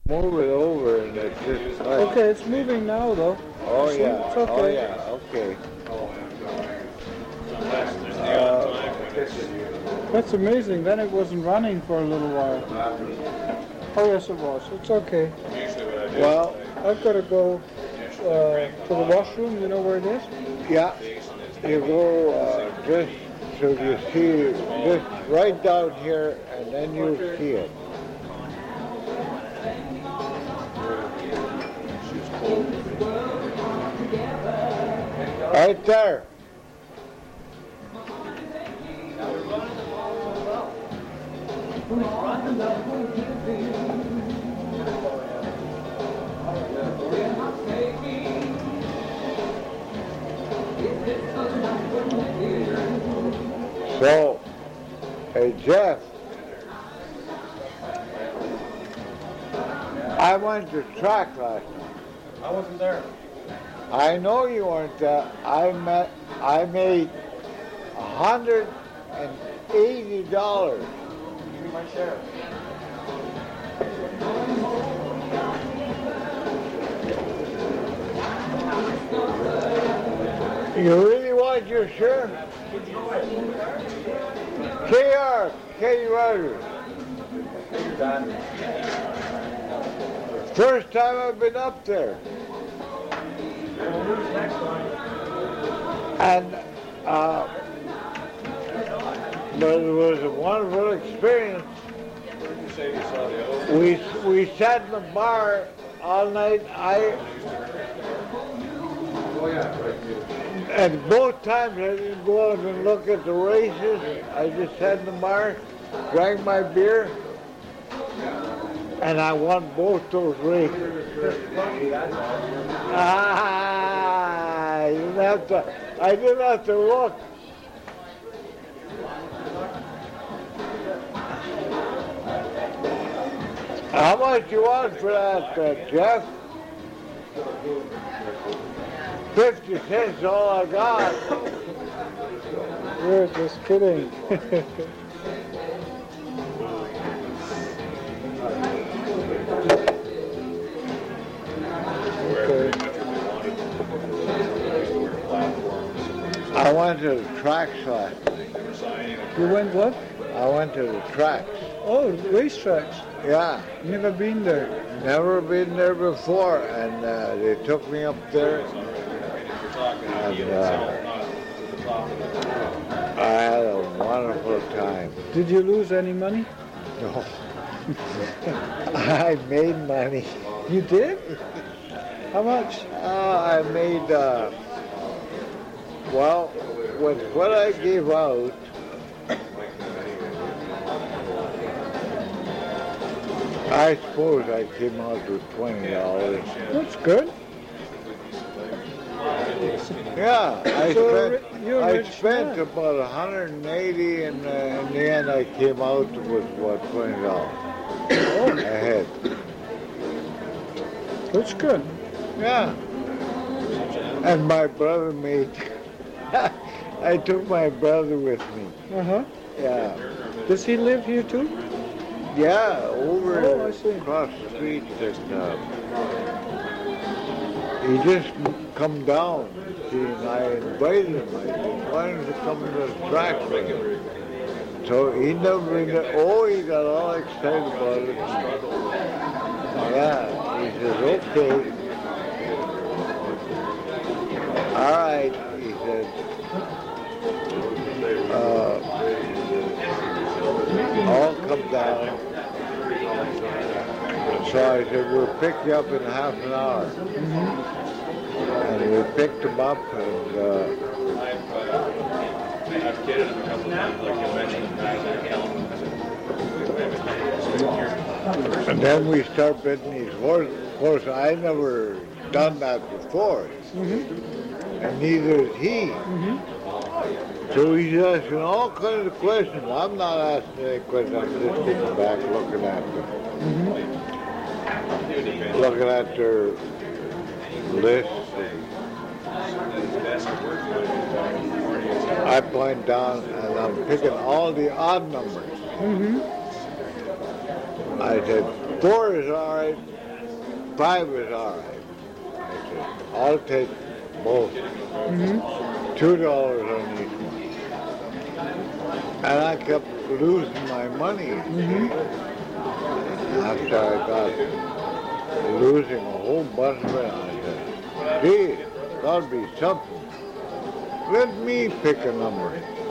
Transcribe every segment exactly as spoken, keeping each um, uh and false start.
Move it over and it's just like... Okay, it's moving now though. Oh See, yeah, it's okay. oh yeah, okay. Uh, That's amazing. Then it wasn't running for a little while. Oh yes, it was. It's okay. well, I've got to go uh, to the washroom. You know where it is? yeah, you go uh, just so you see, just right down here and then you see it. Right there. So, hey Jeff, I went to track last night. I wasn't there. I know you weren't there. I met, I made a hundred and eighty dollars. Give me my share. You really want your share? K R, Katie Rogers. First time I've been up there. And uh, but it was a wonderful experience. We we sat in the bar all night. I and both times I didn't go out and look at the races. I just sat in the bar, drank my beer, and I won both those races. Ah, you didn't have to. I didn't have to look. How much you want for that, uh, Jeff? Fifty cents, all I got. You're just kidding. Okay. I went to the tracks last night. You went what? I went to the tracks. Oh, racetracks. Yeah, Never been there. never been there before, and uh, they took me up there, and uh, I had a wonderful time. Did you lose any money? No, I made money. You did? How much? Uh, I made, uh, well, with what I gave out, I suppose I came out with twenty dollars. That's good. Yeah, I So spent, you're a I rich spent man. about one hundred eighty, and uh, in the end I came out with, what, twenty dollars Oh, ahead. that's good. Yeah. And my brother made, I took my brother with me. Uh-huh. Yeah. Does he live here too? Yeah, over Oh, I see. across the street. And, uh, he just come down. See, and I invited him. I said, why don't you come to the track with him? So he never been there. Oh, he got all excited about it. Yeah, he says, okay. All right, he said. Uh, I'll come down. So I said, we'll pick you up in half an hour. Mm-hmm. And we picked him up, and uh, and then we start betting these horses. Of course, I never done that before, Mm-hmm. and neither is he. Mm-hmm. So he's asking all kinds of questions. I'm not asking any questions. I'm just sitting back looking at them, Mm-hmm. looking at their lists. I point down and I'm picking all the odd numbers. Mm-hmm. I said, four is all right, five is all right. I said, I'll take both. Mm-hmm. Two dollars on each one. And I kept losing my money. Mm-hmm. After I got losing a whole bunch of it, I said, gee, gotta be something. Let me pick a number.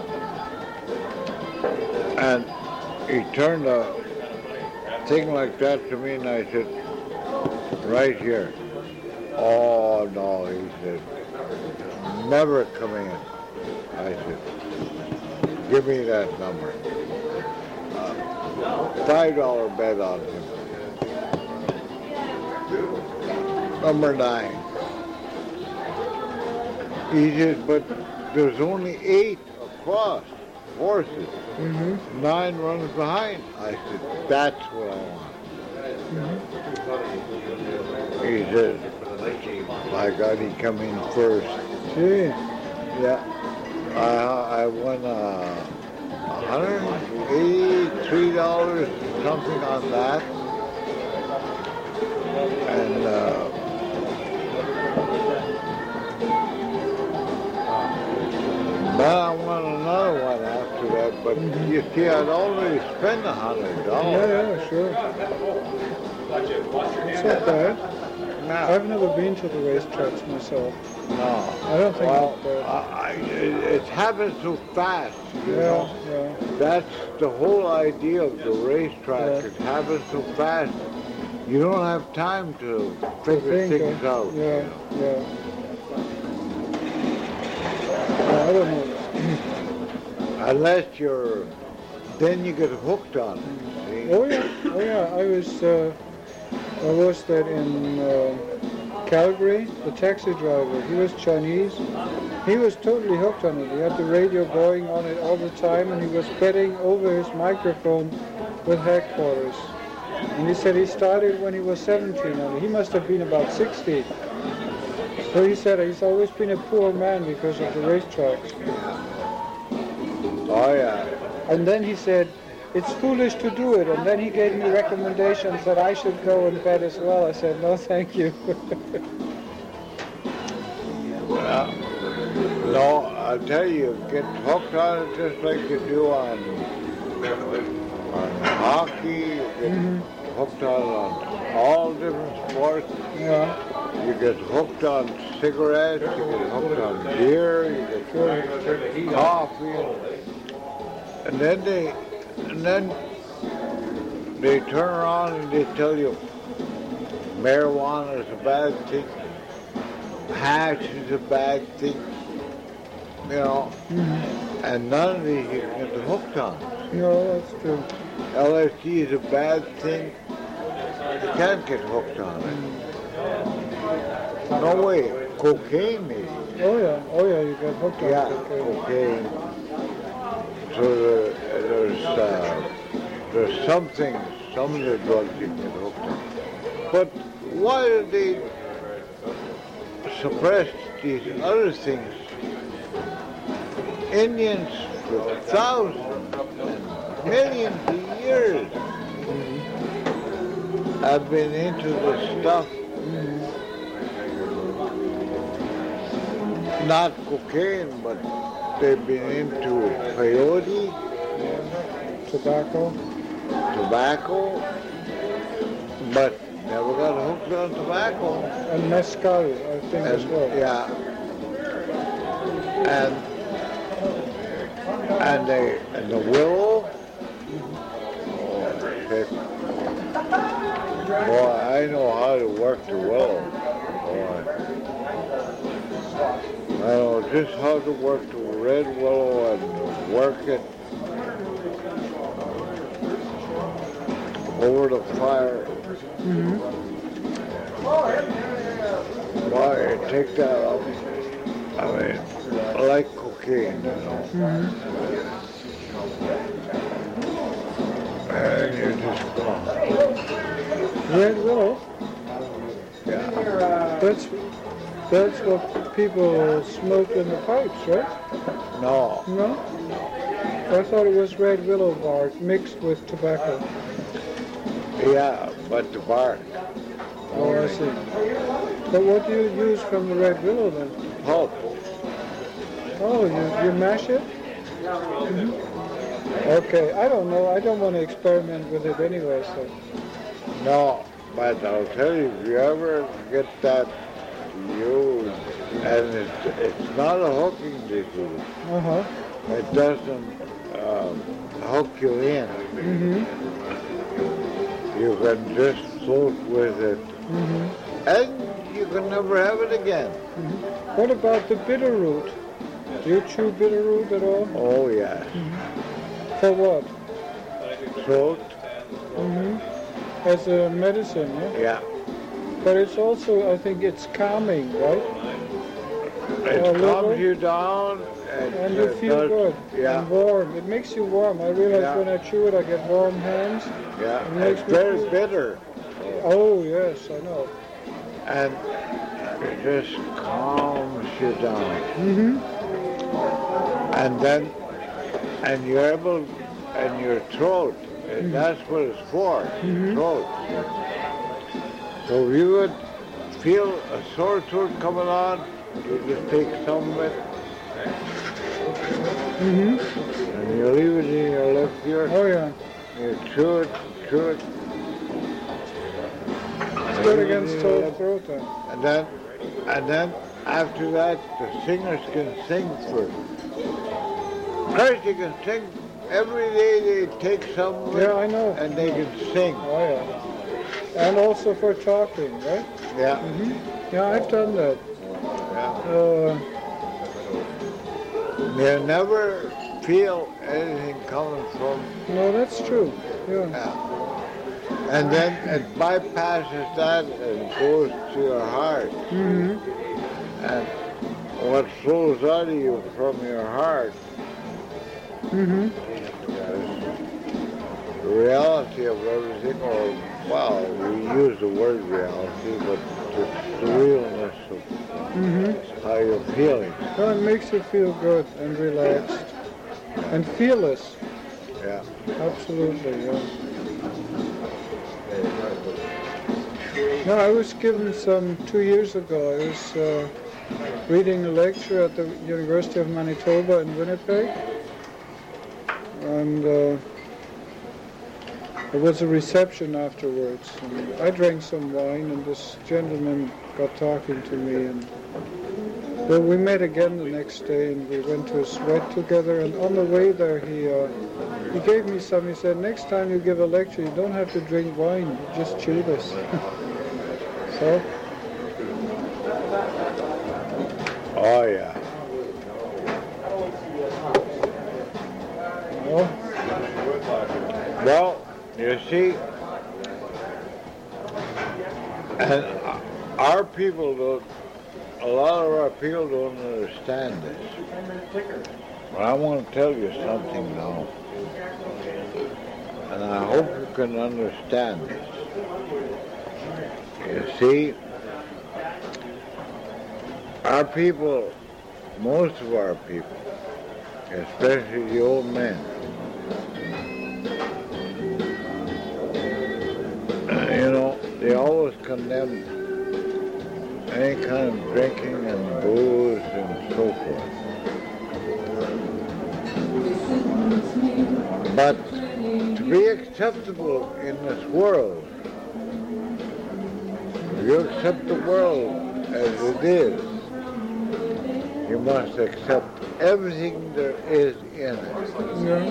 And he turned a thing like that to me and I said, right here. Oh no, he said, never come in. I said, give me that number. Uh, Five dollar bet on him. Number nine. He said, but there's only eight across horses. Mm-hmm. Nine runs behind. I said, that's what I want. Mm-hmm. He said, my God, he come in first. Gee. Yeah. I, I won uh, one hundred eighty-three dollars something on that. And uh, then I won another one after that. But Mm-hmm. you see, I'd already spent a hundred Yeah, dollars. yeah, sure. It's not bad. Now, I've never been to the racetracks myself. no. I don't think Well, it's bad. I, I, it, it happens so fast, you know. Yeah, yeah. That's the whole idea of the racetrack. Yeah. It happens so fast. You don't have time to figure Think, things uh, out. Yeah, you know. yeah. Yeah, I don't know. Unless you're, then you get hooked on it. See? Oh yeah, oh yeah. I was, uh, I was that in uh, Calgary. The taxi driver, he was Chinese. He was totally hooked on it. He had the radio going on it all the time, and he was betting over his microphone with headquarters. And he said he started when he was seventeen, and he must have been about sixty. So he said he's always been a poor man because of the racetracks. Oh yeah. And then he said, it's foolish to do it. And then he gave me recommendations that I should go and bet as well. I said, no, thank you. Yeah. No, I tell you, get hooked on it just like you do on, on hockey. You get Mhm. hooked on, on all different sports. Yeah, You get hooked on cigarettes. You get hooked on beer. You get hooked on coffee. And then they, and then they turn around and they tell you marijuana is a bad thing, hash is a bad thing, you know, Mhm. and none of these you can get hooked on. no, that's true. L S D is a bad thing, you can't get hooked on it. No way, cocaine maybe. Oh yeah, oh yeah, you got hooked on Yeah, cocaine. cocaine. So the, there's uh, there's some things, some of the drugs you can get hooked on. But why do they suppress these other things? Indians for thousands and millions of years have been into this stuff. Not cocaine, but they've been into peyote, Tobacco. tobacco, but never got hooked on tobacco. And mezcal, I think as And, well. yeah, and and they and the willow. Oh, shit. Boy, I know how to work the willow. Boy. I know just how to work the red willow and work it over the fire. Mm-hmm. Why take that off? I mean, like cocaine, you know. Mm-hmm. And you just go. Red willow. Yeah. That's that's what people smoke in the pipes, right? No. No? I thought it was red willow bark mixed with tobacco. Yeah, but the bark. Oh, I see. But what do you use from the red willow then? Pulp. Oh, you, you mash it? Mm-hmm. Okay, I don't know. I don't want to experiment with it anyway, so. No, but I'll tell you, if you ever get that used, and it's, it's not a hooking disease. Uh-huh. It doesn't um, hook you in. Mm-hmm. You can just float with it, Mm-hmm. and you can never have it again. Mm-hmm. What about the bitter root? Do you chew bitter root at all? Oh, yes. Mm-hmm. For what? Throat, Mm-hmm. As a medicine, yeah? yeah. But it's also, I think it's calming, right? It A little. calms you down. And, And you uh, feel does- good Yeah, and warm. It makes you warm. I realize Yeah. when I chew it, I get warm hands. yeah. It makes It's me very feel- bitter. Oh, yes, I know. And it just calms you down. Mm-hmm. And then, and you're able, and your throat, and that's what it's for, Mhm. throat. So if you would feel a sore throat coming on, you just take some of it, Mm-hmm. and you leave it in your left ear, Oh, yeah. you chew it, chew it. It's good against sore throat then. And then, and then after that, the singers can sing for. First, you can sing every day. They take some of it, Yeah, I know. and they can sing. Oh, yeah. And also for talking, right? Yeah, Mm-hmm. Yeah, I've done that. yeah. Uh, You never feel anything coming from. no, that's true. Yeah. Yeah. And then it bypasses that and goes to your heart. Mm-hmm. And what flows out of you from your heart Mm-hmm. is the reality of everything, or, well, we use the word reality, but it's the realness of Mm-hmm. how you're feeling. Well, it makes you feel good and relaxed and fearless. Yeah. Absolutely, yeah. No, I was given some two years ago. I was uh, reading a lecture at the University of Manitoba in Winnipeg, and uh, there was a reception afterwards. And I drank some wine, and this gentleman got talking to me, and well, we met again the next day, and we went to a sweat together. And on the way there, he uh, he gave me some. He said, "Next time you give a lecture, you don't have to drink wine. You just chew this." So, Oh, yeah. well, Well, you see, and our people don't, a lot of our people don't understand this. But I want to tell you something now, and I hope you can understand this. You see, our people, most of our people, especially the old men, you know, they always condemn any kind of drinking and booze and so forth. But to be acceptable in this world, if you accept the world as it is, you must accept everything there is in it. yeah.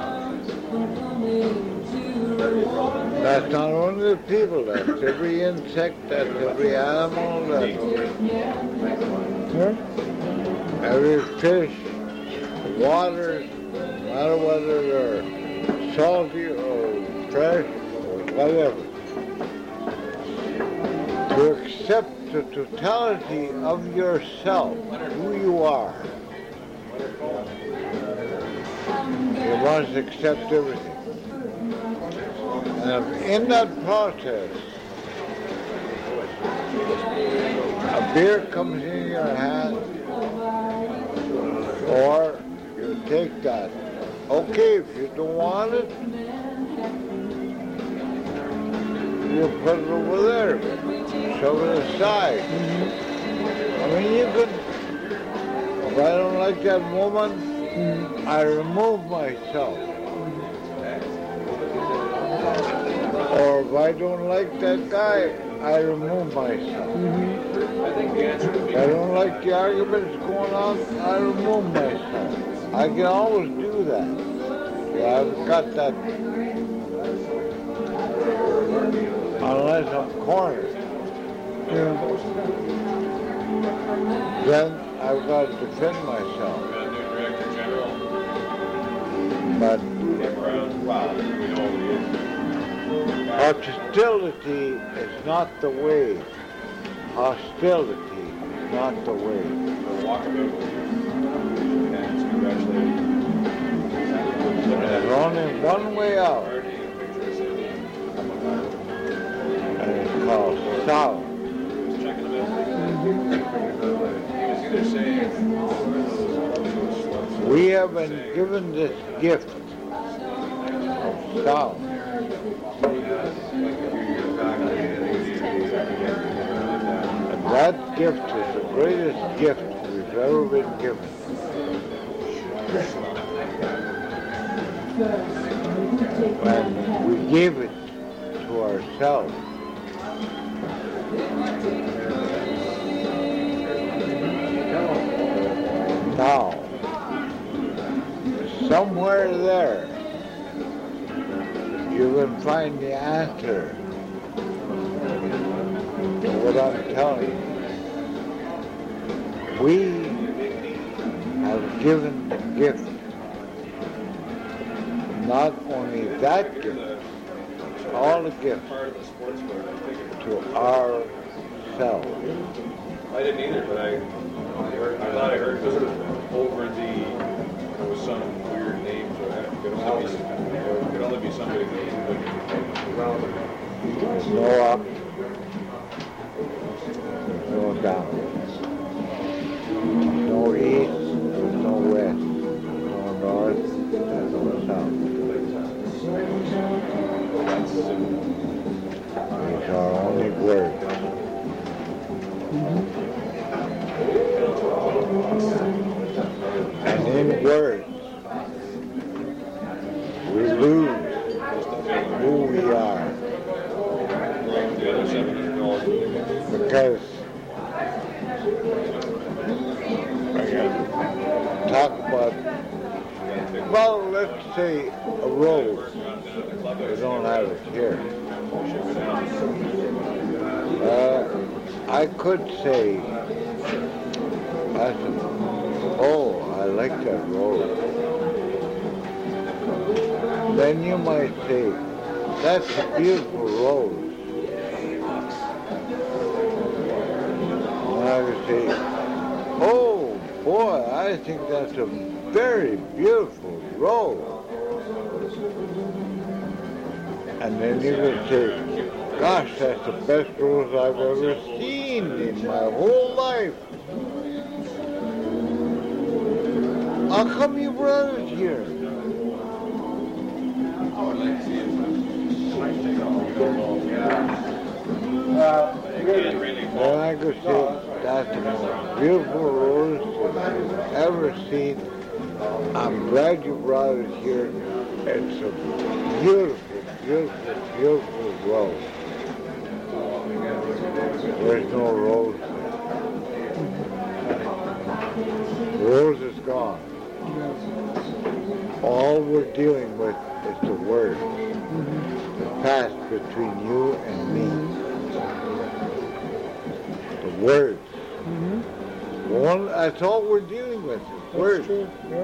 That's not only the people, that's every insect, that's every animal, that's Yeah. every fish, water, no matter whether they're salty or fresh or whatever. To accept the totality of yourself, who you are, you must accept everything. And if in that process, a beer comes in your hand, or you take that. Okay, if you don't want it, you put it over there, shove it aside. I mean, you could, if I don't like that woman, Mm-hmm. I remove myself. Or if I don't like that guy, I remove myself. Mm-hmm. If I don't like the arguments going on, I remove myself. I can always do that. Yeah, I've got that, unless I'm cornered. Yeah. Then I've got to defend myself. But hostility is not the way. Hostility is not the way. There's only one way out. And it's called south. We have been given this gift of sound. And that gift is the greatest gift we've ever been given. When we gave it to ourselves. Now, somewhere there, you can find the answer to what I'm telling you. We have given the gift, not only that gift, all the gifts to ourselves. I didn't either, but I, I thought I heard because it was over the, there was some weird names, or it could only be, it could only be somebody named, but There's no up, there's no down, there's no east, there's no west, there's no north, there's no south. These are only words. And in words, we lose who we are. Because talk about, well, let's say a road. We don't have it here. Uh, I could say, I said, oh, I like that road. Then you might say, that's a beautiful road. And I would say, oh boy, I think that's a very beautiful road. And then you would say, gosh, that's the best road I've ever seen in my whole life. How come you brought it here? Then I could say, that's the most beautiful road I've ever seen. I'm glad you brought it here. It's a beautiful, beautiful, beautiful road. There's no road. The road is gone. All we're dealing with is the word. The past between you and me. The words. Mm-hmm. One, that's all we're dealing with. That's Words. true, yeah.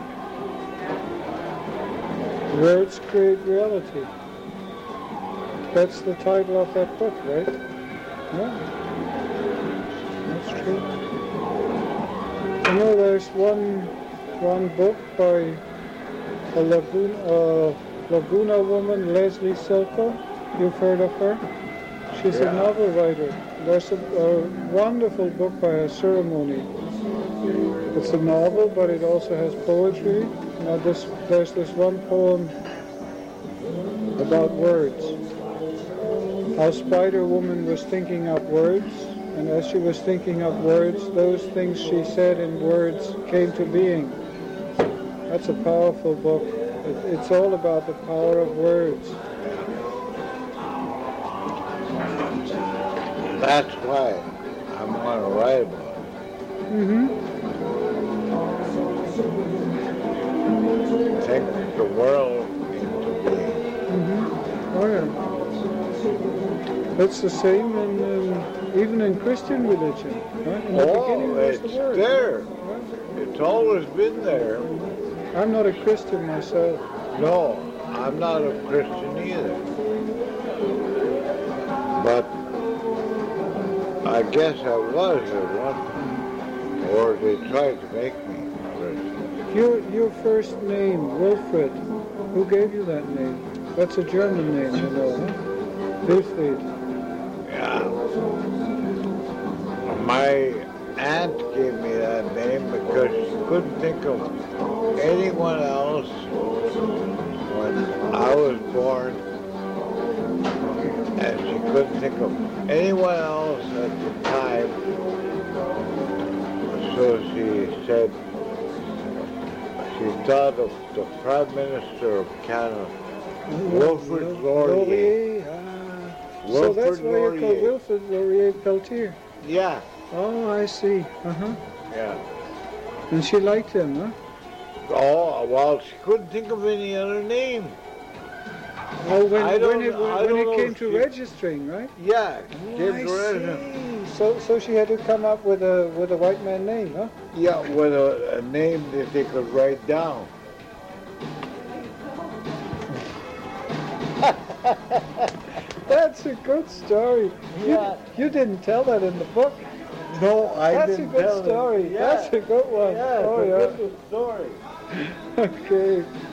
Words create reality. That's the title of that book, right? Yeah. That's true. You know, there's one one book by a Laguna, uh, Laguna woman, Leslie Silko. You've heard of her? She's Yeah. a novel writer. There's a, a wonderful book by her, Ceremony. It's a novel, but it also has poetry. Now this, there's this one poem about words. how Spider-Woman was thinking up words, and as she was thinking up words, those things she said in words came to being. That's a powerful book. It, it's all about the power of words. That's why I'm going to write about it. Mm-hmm. Take the world into being. Mm-hmm. Oh yeah. That's the same in um, even in Christian religion. Right? In the beginning Oh, was it's the word. there. Right? It's always been there. I'm not a Christian myself. No, I'm not a Christian either. But I guess I was at one time. Or they tried to make me a Christian. Your your first name, Wilfred. Who gave you that name? That's a German name, you know, huh? Wilfried. Yeah. My aunt gave me that name because she couldn't think of anyone else when I was born, and she couldn't think of anyone else at the time. So she said she thought of the Prime Minister of Canada, Wilfrid Laurier. Laurier. Ah. So Wilfrid that's why you're called Laurier. Wilfrid Laurier Peltier. Yeah, Oh, I see. Uh-huh. yeah. And she liked him, huh? Oh, well, she couldn't think of any other name. Oh, when, I don't- when it, I when don't it know came if to she- registering, right? Yeah, Oh, James I Resident. see. So, so she had to come up with a with a white man name, huh? Yeah, with a, a name that they could write down. That's a good story. Yeah. You, you didn't tell that in the book. No, I That's a didn't good tell them. story. Yeah. That's a good one. Yeah, oh, it's a yeah. good story. Okay.